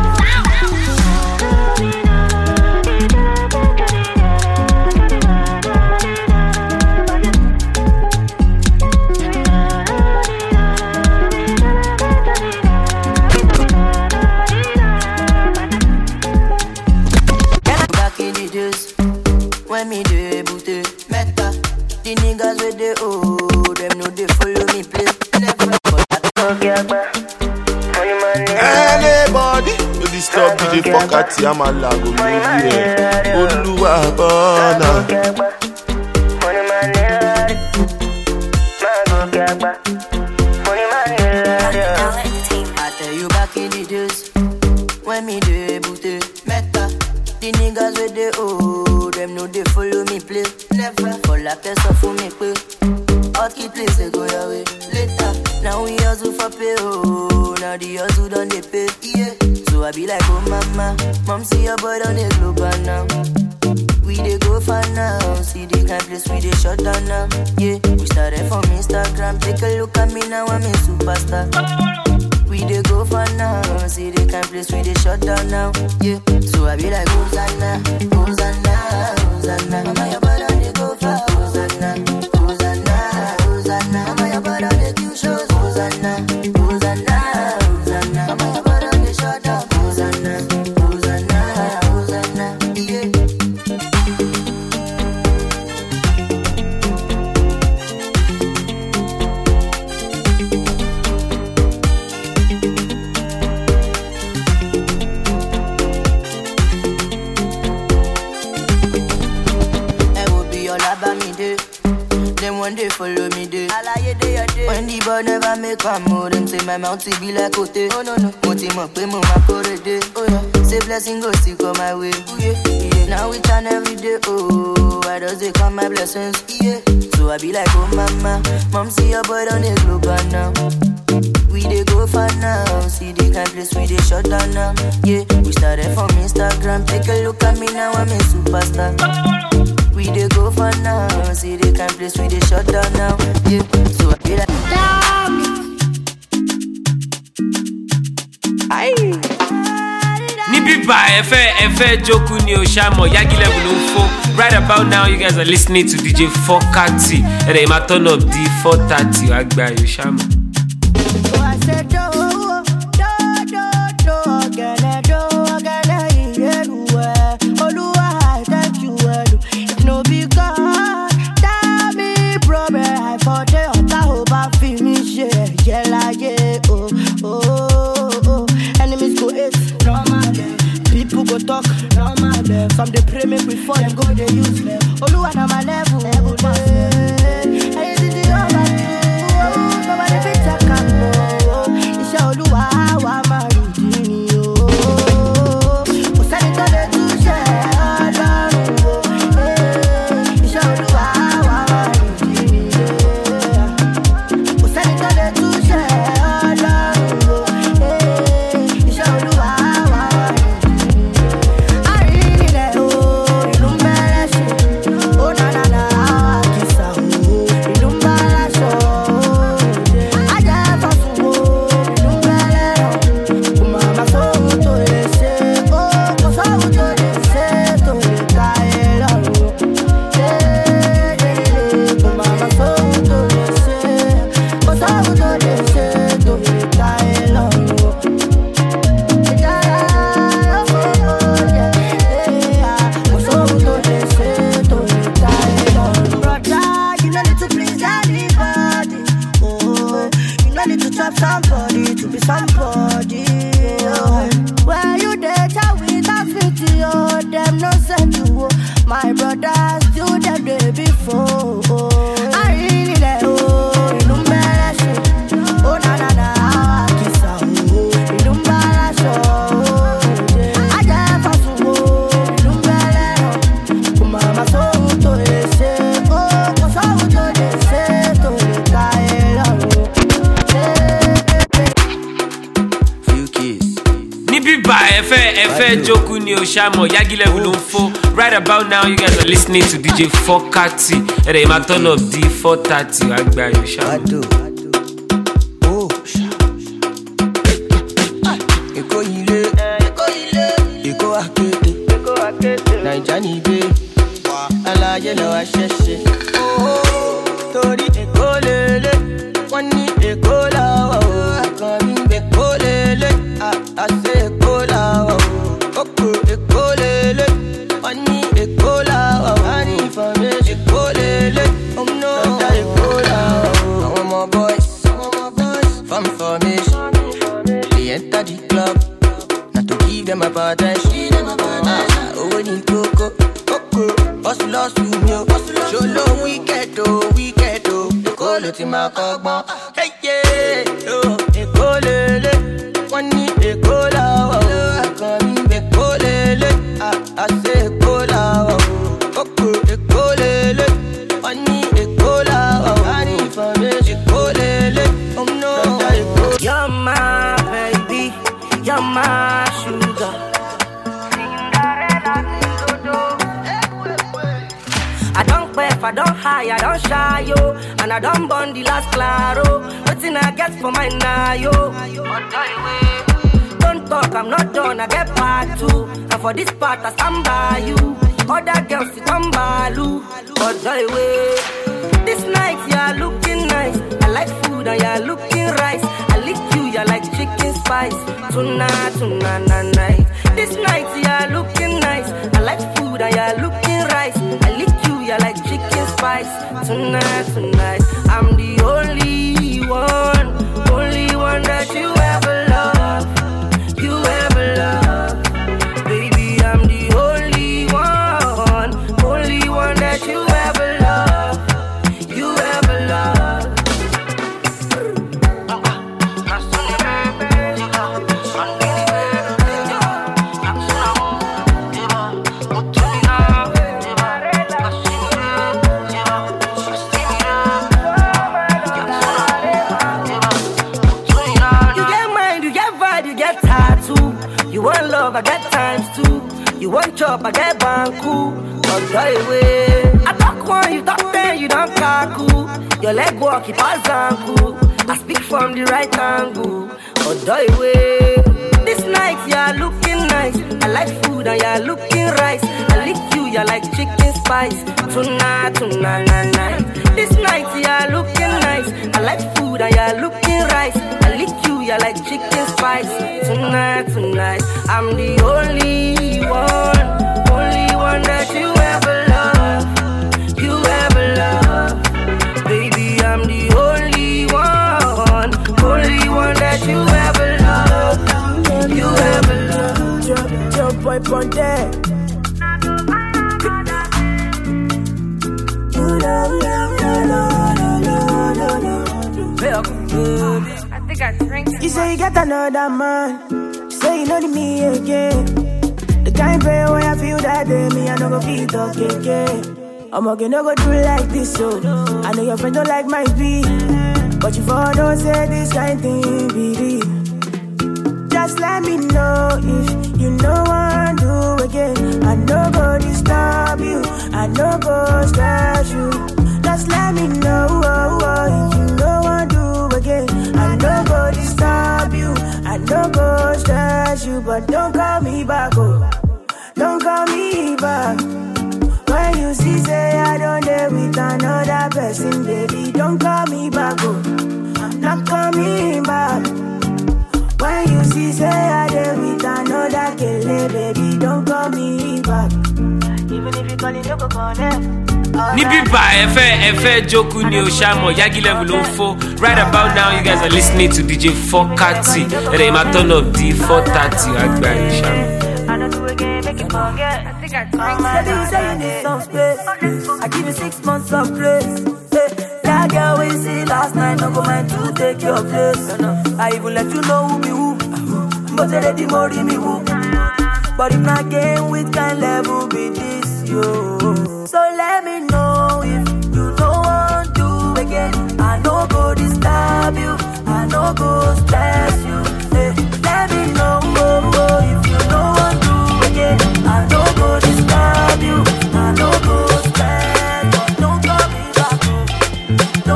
Back in the days, when me debute, meta. The niggas with the old, them know they follow me play. Never Anybody you disturb DJ Fokat, I'm a lago movie. Oluwa Bona. I tell you back in the days, when me debute, meta. The niggas with the old, them know they follow me play. Never fall like a soft for me play. Hot key place they go your way. Later, now we hustle for pay. Oh, now the hustle done they pay. Yeah, so I be like, oh mama, mom see your boy on the global now. We they go far now, see the kind place we they shut down now. Yeah, we started from Instagram, take a look at me now, I'm a superstar. We they go far now, see the kind place we they shut down now. Yeah, so I be like, Hosanna, Hosanna, Hosanna. Mama, your brother they go far, Hosanna, Hosanna, Hosanna. Mama, your brother they do shows, Hosanna, Hosanna, Hosanna. Mama, your brother they shut down, Hosanna, Hosanna, Hosanna. Yeah. One day follow me day. When the boy never make a move, them say my mouth will be like Ote. Oh no no, Moti mo pe mo ma kore day. Oh yeah, say blessing go still come my way. Oh yeah, yeah. Now we turn every day. Oh, why does they come my blessings? Yeah, so I be like, oh mama, mom see your boy on the global now. We they go far now, see the kind place shut down now. Yeah, we started from Instagram. Take a look at me now, I'm a superstar. We dey go for now. See the kind place we dey shut down now. Yeah, so I feel like Nibiba Efe Joku ni Oshamo Yagi level info. Right about now, you guys are listening to DJ Fokati. And they might turn up D430 Agba Oshamo. So I said, do, Oluwa, thank you, if no be God, tell me, brother, I for the hope feel me share, oh, enemies go hate, normal, people go talk, normal, some they pray make we fall, them go they use, Oluwa na my level, nobody fit check am, it's Oluwa, wa marudini, somebody to be somebody. Where you data with a 50, them no send you. My brothers do them day before. I really let you embarrass you. Oh na na na, kisa you embarrass you. I never saw you embarrass. Mama so to say, oh, so to say to Nibiba Efe Joku ni Oshamo Yagi level info. Right about now, you guys are listening to DJ Fokati. And they might turn up D430 Agba Oshamo. Eko ile, Eko akete, Naijani be, alaye lo wa sheshe. Tori Eko lele, wani Eko la wa, akami Eko lele, I say Eko la wa, Oko Eko lele, wani Eko la wa, wani information Eko lele, oh no, Eko la wa, I want more boys, from formation, they enter the club. Give them a attention. Oh, when you go, hustle, lost you, show no wicked, the quality my cockbone. Hey, yeah, oh, a colele, one need a cola, I come in the colele, I say cola, a colele, one need a cola, I need for me, a colele, oh no, you're my baby, you're my sugar. I don't quaff, I don't high, I don't shy, yo. And I don't burn the last claro. Waiting I get for my now, yo. Don't talk, I'm not done, I get part two. And for this part, I stand by you. Other girls, sit on balu. But joy way. This night, you're looking nice. I like food and you're looking rice. I lick you, you're like chicken spice. Tonight, night. This night, you're looking nice. I like food and you're looking rice. I lick you, you're like chicken spice. Tonight, I'm the only one that you ever love. You ever love. Baby, I'm the only one that you ever love. You ever love. I get times two. You want chop, I get banku. But die way. I talk one, you talk 10, you don't kaku. Your leg walk, you pass anku. I speak from the right angle. But die way. This night, you're looking nice. I like food and you're looking rice. I lick you, you're like chicken spice. Tonight, night. This night, you're looking nice. I like food and you're looking rice. I lick you, you're like chicken spice. Tonight, I'm the only one that you ever love. You ever love. Baby, I'm the only one that you ever love. You ever love. Your boy Ponte. I think I drink. You say you got another man. You say you know me again. The kind pain when I feel that day, me I no go feel talk again. I'm gonna go do like this, so I know your friend don't like my beat, but you for don't say this kind thing be real. Just let me know if you know what to do again. I no go disturb you, I no go stress you. Just let me know if you know what to do again. I no go disturb you, I no go stress you. But don't call me back, oh, don't call me back. When you see say I don't dare with another person, baby, don't call me back, oh, I'm not coming back. When you see say I dare with another kele, baby, don't call me back. Even if you call it, you go connect. Nibiba Efe Joku ni Oshamo Yagi level info. Right about now you guys are listening to DJ Fokati. And I'm a ton of D430 Agba Oshamo. I don't do again, make it forget. I think I drink. Baby, you say you need some space. I give you 6 months of grace. That girl we see last night, no go mind to take your place. I even let you know who be who. But they ready more me who. But if not game with kind level be this, yo. So let me know if you don't want to again. I no go disturb you, I no go stress you. Let me know if you don't want to again. I no go disturb you, I no go stress. But don't call me back, oh.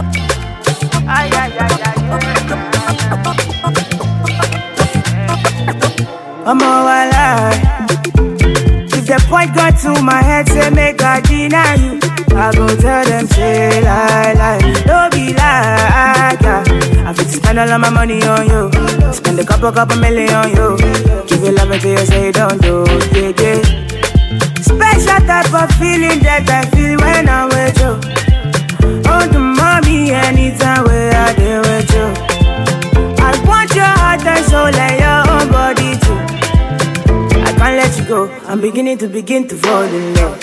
I'm all alive. If the point got to my head, say make I deny you, I go tell them say lie. Don't be like that. I fit to spend all of my money on you. Spend a couple million on you. Give you love until you say don't do, yeah. Special type of feeling that I feel when I'm with you. Oh, the mommy anytime where I deal with you. I want your heart and soul and your own body too. I can't let you go. I'm beginning to fall in love.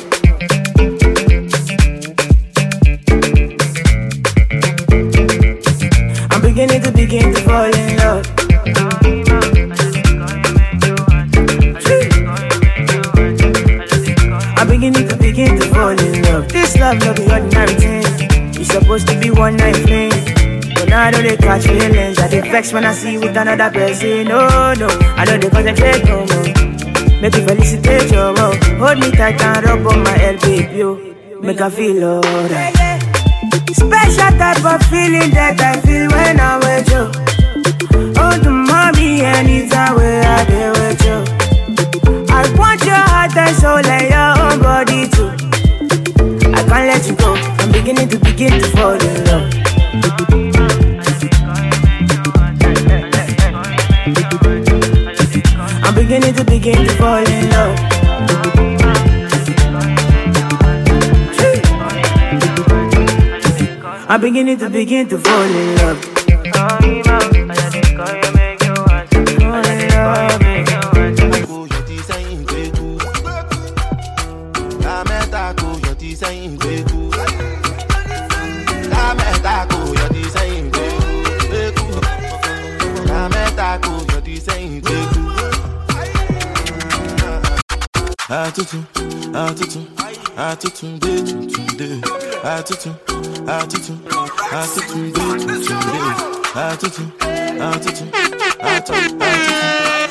I'm beginning to fall in love. I'm beginning to fall in love. This love no be ordinary thing. It's supposed to be one night thing. But now I know they catch feelings. I dey vex when I see you with another person. No, I know they concentrate no more. Make you felicitate your love. Hold me tight and rub on my head, baby, yo. Make I feel alright. Special type of feeling that I feel when I'm with you. Oh, the mommy anytime where I deal with you. I want your heart and soul and your own body too. I can't let you go. I'm beginning to fall in love. I'm beginning to fall in love. I'm beginning to fall in love.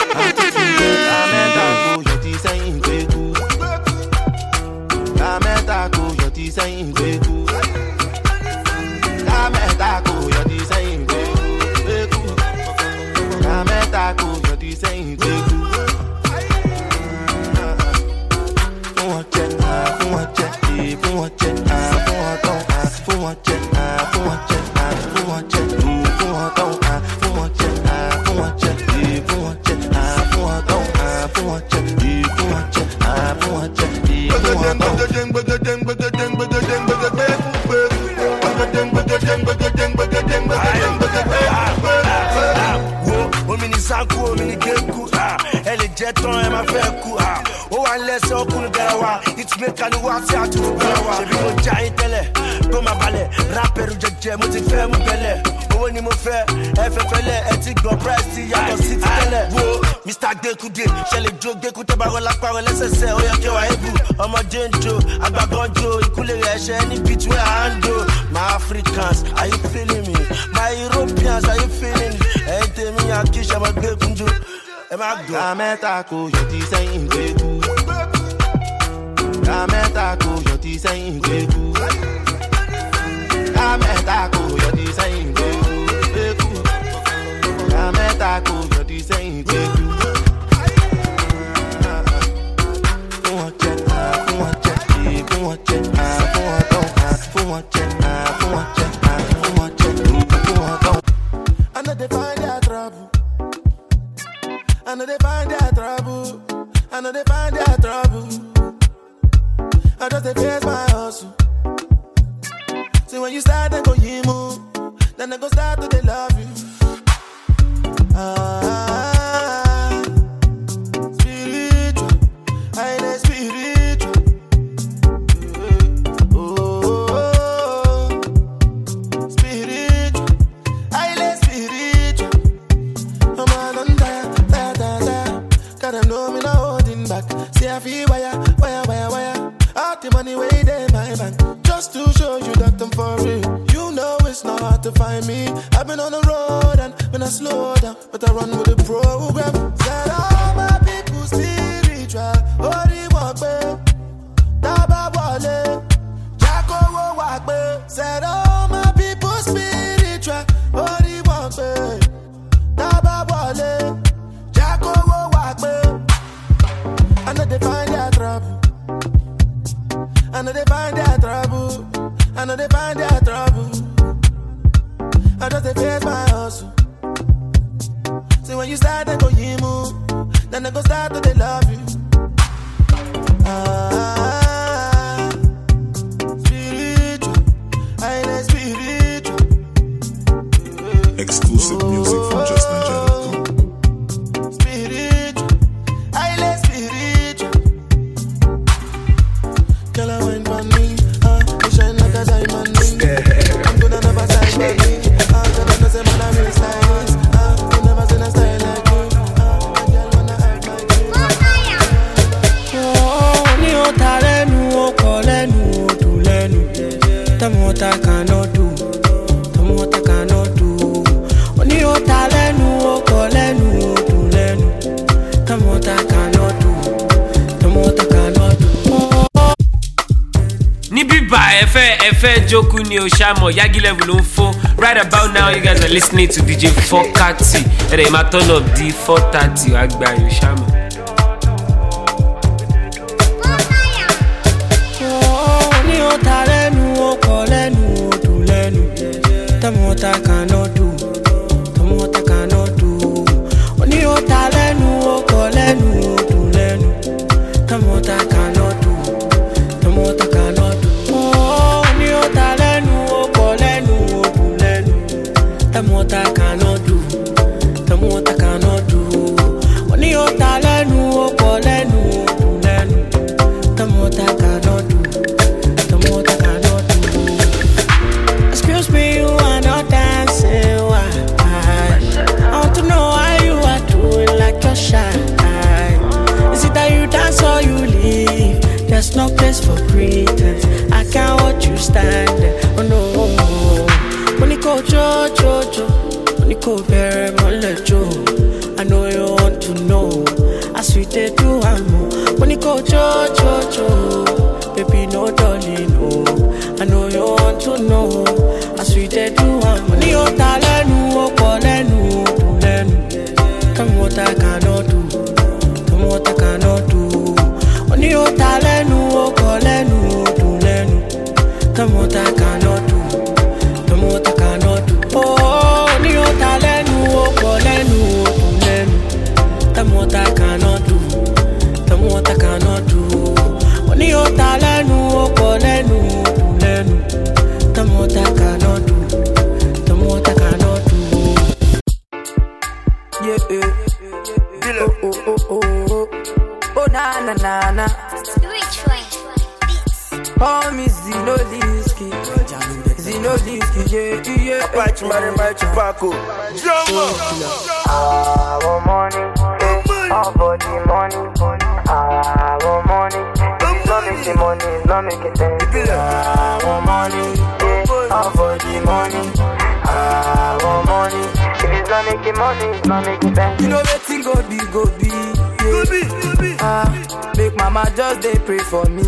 Joku ni Oshamo, Yagi level info. Right about now, you guys are listening to DJ Fokati. And they might turn up D430. Agba Oshamo. Cannot do. Only your talent, no colenu, to lenu. Tamota cannot do. Tamota cannot do. Only your talent, no colenu, to lenu. Tamota cannot do. Tamota cannot do. Only your talent, no colenu, to lenu. Tamota cannot do. Tamota cannot do. Excuse me, you are not dancing. Why? I want to know why you are doing like you're shy. Is it that you dance or you leave? There's no place for pretense. I can't watch you stand there. Oh no. When you go Jojo, when you go very much Joe, I know you want to to know. As we did do, when you go cho, baby, no darling, oh. I know you want to know. As we did do, when you talenu, oh, polenu, tulenu. Tell me what I cannot do. Tell me what I cannot do. When you talenu, oh, polenu, tulenu. Tell me what I cannot do. Tell me what I cannot do. Oh, when you talenu, oh, polenu, tulenu. Tell me what I cannot do. Tell me what I cannot do. When you talenu, oh, polenu, tulenu. Tell me what I cannot do. Tell me what I cannot do. Yeah. Oh, na. Which one? Oh, me Zinoliski, yeah. Apache, my Chupaco. I want money, all for the money. I want money, not making money, not making sense. I want money, all for the money. I want money, if it's not making money, it's not making sense. You know that thing go be, yeah. Make mama just they pray for me.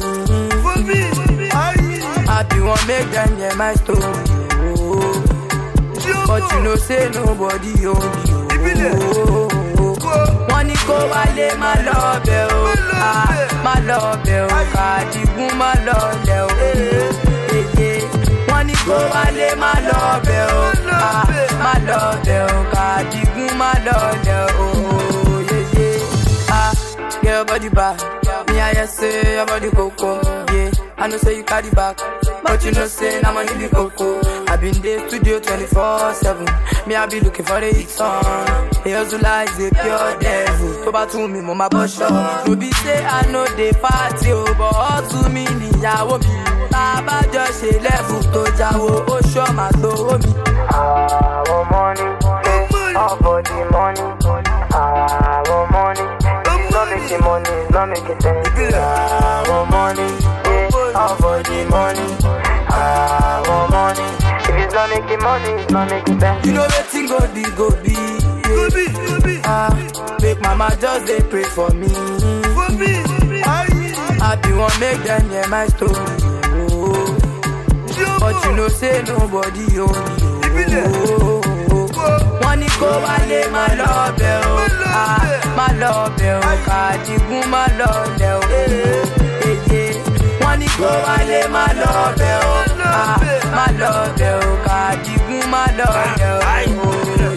Happy one make them hear my story. Oh. But you know say nobody only. Oh. Money go wale my love, my love, Kadigun my love, money go wale my love, my love, Kadigun my love, oh yeah. Get your body back, me I say your body coco, yeah. I know say you carry back, but you know say I'm on the coco. I been there studio 24/7. Me I be looking for the hit song. Hezula is a pure devil. Go back to me, mama boss shop. No be say I know they party, but all to me niyawo mi. Baba just say level to jawo, oh show my to me. I want money, all for the money. I want money, not making money, it's not making sense. I want money, all for the money. I want money, if it's not making money, it's not making sense. You know that thing go be, yeah. Make mama just they pray for me. Happy one make them hear my story. Oh. But you know say nobody only. Oh. Money go wale my love, my love, Kadigun my love, money go wale my love, Kadigun my love.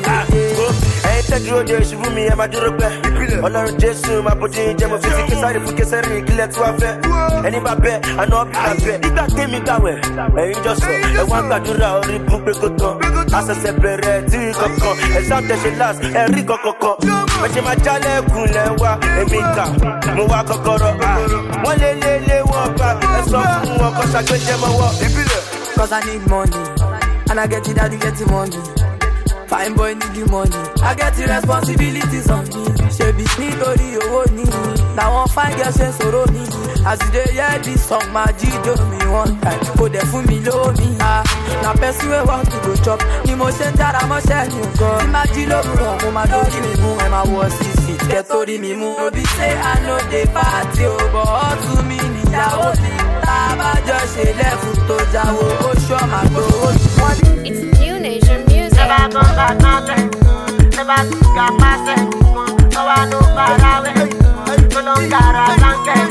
Dúró de ìṣubú mi ẹ máa dúró pẹ́. Ọlọ́run Jésù máa bójú jẹ́ mo fi ti késàrí fún késàrí ìkílẹ̀ tí wàá fẹ́. Ẹni bá bẹ́ àná bí bá bẹ́. Nígbà tèmi gbàwẹ̀ ẹ̀yin jọ sọ ẹ̀wọ̀n gbàdúrà orí bú pé kó tán. Àṣẹ̀ṣẹ̀ bẹ̀rẹ̀ tí kankan ẹ̀sán tẹ̀sẹ̀ last ẹ̀rí kankan. Ẹ̀ṣẹ̀ máa jálẹ̀ kúnlẹ̀ wá èmi kà mo wá kọ́kọ́rọ́. Wọ́n lé wọ́n bá ẹ sọ fún wọn kọ́ ṣàgbéjẹ́ mọ́wọ́. Cause I need money and I get it that you get the money. Fine boy need the money. I get the responsibilities on me. She be nítorí owó ni. Now one fine girl ṣe sọ̀rọ̀ ni. As you dey hear this song, my G do me one time. Kò dẹ̀ fún mi lówó mi. Na person wey want to go chop. Ni mo ṣe ń jára mọ́ṣẹ́ ni nǹkan. Tí máa jí lówùrọ̀, mo máa lórí mi mú. Ẹ máa wọ 6 feet, kẹ́ torí mi mú. No be say I no dey party o, but all to me níyàwó mi. Tábàjọ́ ṣe lẹ́fù tó jáwó, ó ṣọ́ máa gbowó mi. It's new nation music. Never come back nothing. Never got myself. No one know about it. No longer something.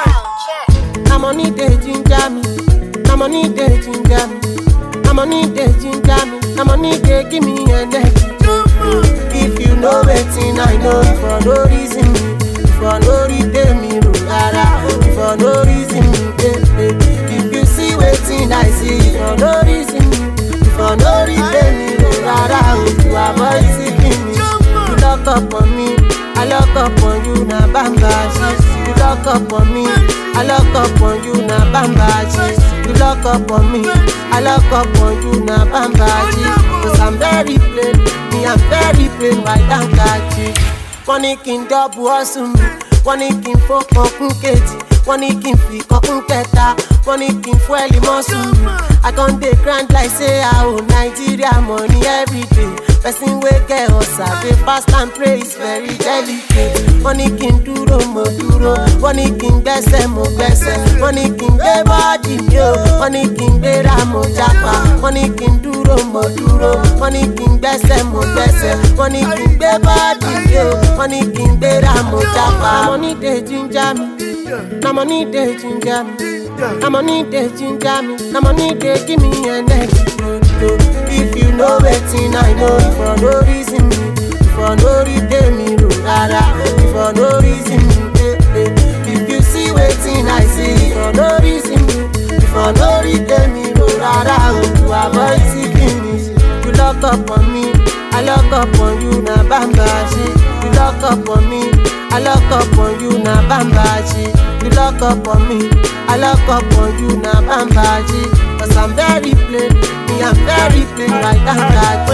Na money dey ginger me. Na money dey ginger me. Na money dey ginger me. Na money dey give me energy. If you know wetin I know, for no reason me, for no reason me, for no reason me. If you see wetin I see, for no reason me, for no reason me, to avoid seeking me. You lock up on me, I lock up on you, na bamba. You lock up on me, I lock up on you, na bamba. You lock up on me, I lock up on you, na bamba. Cause I'm very plain, me I'm very plain, why don't catch it? Money can double hustle me, money can fuck up keti, money can flick up keta, money can fuel muscle me. I can't take grind like say I own Nigeria money every day. Person wey get osa dey fast and pray is very delicate. Wọ́n ní kí n dúró mo dúró, wọ́n ní kí n gbẹ́sẹ̀ mo gbẹ́sẹ̀, wọ́n ní kí n gbé bọ́ọ̀dì mi o, wọ́n ní kí n gbéra mo jápa, wọ́n ní kí n dúró mo dúró, wọ́n ní kí n gbẹ́sẹ̀ mo gbẹ́sẹ̀, wọ́n ní kí n gbé bọ́ọ̀dì mi o, wọ́n ní kí n gbéra mo jápa. Money dey ginger me, na money dey ginger me, na money dey ginger me, na money dey give me energy. If you know wetin I know, for no reason me, for no reason me, for no reason me. If you see wetin I see, for no reason me, for no reason me, to avoid see finish. You lock up on me, I lock up on you, na bamba shit. You lock up on me, I lock up on you, na bamba shit. You lock up on me, I lock up on you, na bamba shit. Cause I'm very plain, me I'm very plain, like that.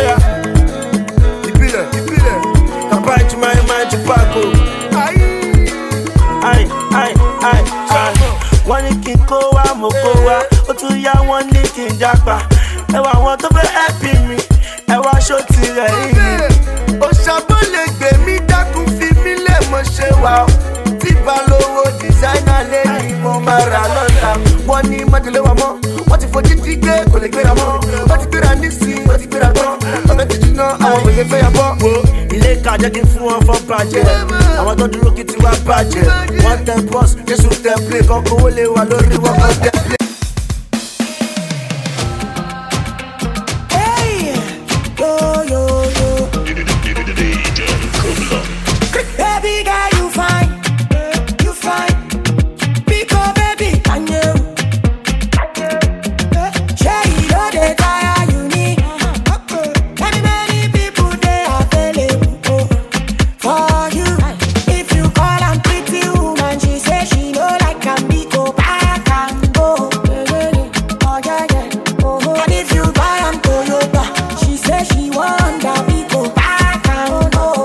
Ìbílẹ̀, kàbá ìtumọ̀ ẹ̀ máa ń ju pákó. Wọ́n ní kí n kó wá, mo kó wá, ó tún yá wọ́n ní kí n jápa. Ẹwà àwọn tó fẹ́ ẹ̀pì mi, ẹwà aṣọ tirẹ̀ yìí ni. Òṣàbò lè gbè mí dákun fi mí lè mọ̀ ṣe wà ó. Tí balówó dìsáínà lé ní mo máa rà lọ́la. Wọ́n ní májèlé wa mọ́, wọ́n ti fojú dí gbé kò lè gbéra mọ́. Wọ́n ti gbéra nísìnyí, wọ́n ti gbéra tán. Ọbẹ̀ ti jiná, àwọn òye fẹ́ yà bọ́. Wo ilé ìka jẹ́ kí n fún wọn fọ́ bàjẹ́. Àwọn tó dúró kí tiwa bàjẹ́. Wọ́n tẹ bọ́ọ̀sì, Jésù tẹ plé, kọ́kọ́ owó lè wà lórí wọn kọ́ tẹ plé. Baby girl, you fine, you fine. Pick up, baby, can you? Share it all the time you need. Many people they are available for you. If you call am pretty woman, she say she no like am, be go back and go. Oh yeah yeah. And if you buy am Toyota, she say she want that, be go back and go.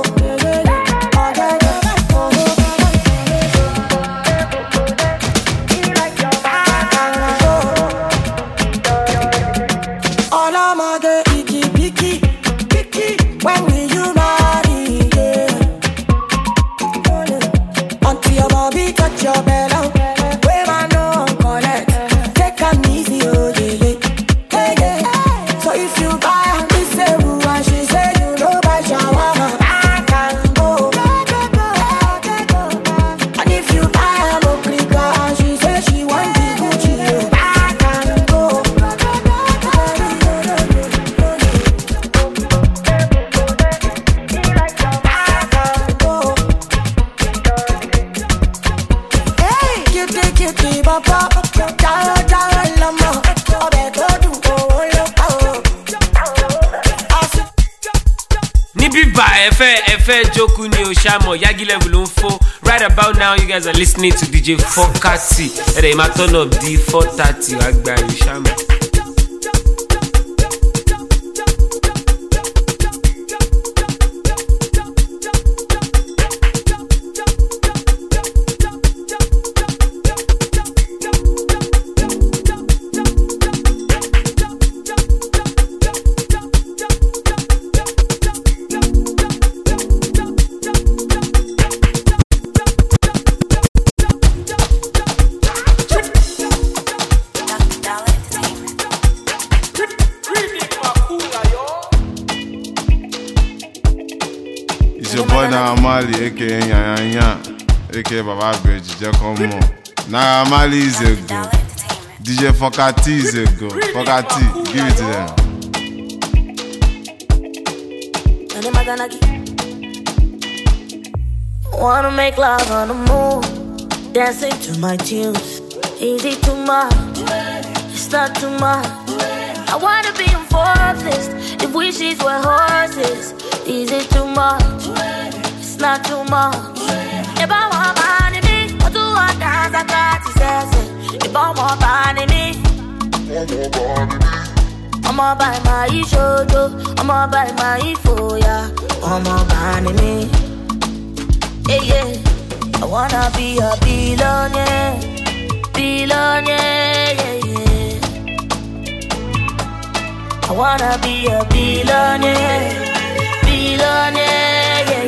All I'm get picky. When will you marry? Yeah. Until your body touch your belly, where I know collect. Take am easy, oh yeah. So if you buy am this and she say you know buy shawarma, back and go. And if you buy am Okrika and she say she want the Gucci, back and go. Kitty, baba, jawa, lama, ọbẹ̀ tó dùn owó ló pa o. Níbí bá ẹ fẹ́ jókòó ni o ṣàmọ̀ Yagi level ló ń fò. Right about now you guys are listening to DJ Fokati. Ẹ̀rẹ̀ ìmá turn up di 4:30 wá gba ẹ̀ ṣàmọ̀. It's your boy Naira Marley, aka Yanyanya, aka Baba Beji, jẹ́ kọ́ mọ̀. Naira Marley is a go. DJ Fokati is a go. Fokati, give it to them. Wanna make love on the moon, dancing to my tunes. Easy too much, it's not too much. I wanna be involved this, if wishes were horses. Easy too much, it's not too much. If I want money, me, I do want dance, I got to say. If I want money, me, I'ma buy my shojo, I'ma buy my foya, I'ma buy me. Yeah, yeah. I wanna be a billionaire, yeah, yeah. I wanna be a billionaire, billionaire, yeah,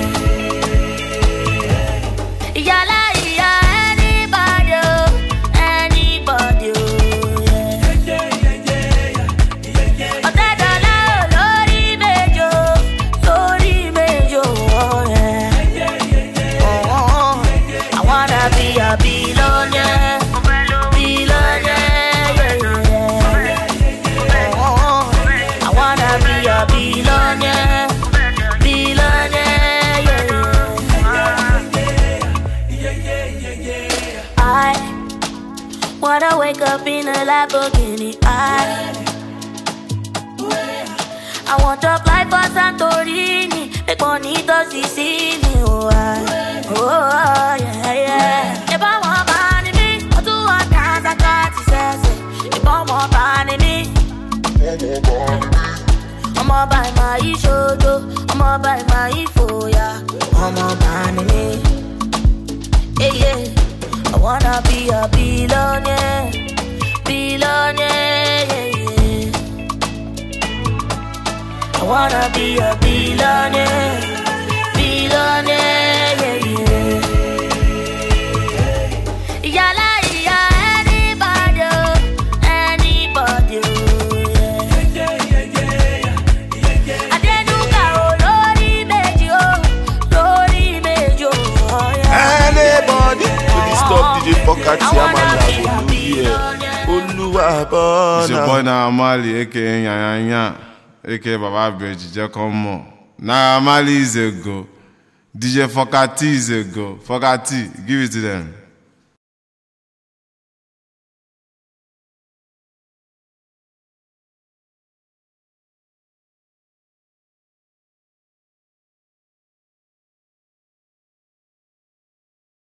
yeah. Yala, yeah, anybody, anybody, yeah. Otedala, lori mejo, oh, yeah. Oh, I wanna be a billionaire, billionaire, yeah, yeah. Oh, I wanna be a billionaire, billionaire, yeah. I wanna wake up in a Lamborghini. I want to fly for Santorini, make money to Sicily. Oh, yeah, yeah. If I want money, me, I do what dance, I got to say. If I want money, me, I'ma buy my shodo, I'ma buy my foya, I'ma buy me. Yeah, yeah. I wanna be a billionaire, billionaire, yeah, yeah. I wanna be a billionaire, billionaire, yeah, yeah. Yala, yeah, anybody, anybody, yeah. Adenuga, oh, lori mejo, oh, yeah. Anybody to stop DJ Fokati Amala. It's your boy Naira Marley, aka Nyanya, aka Baba Beji, just come on. Naira Marley is a go. DJ Fokati is a go. Fokati, give it to them.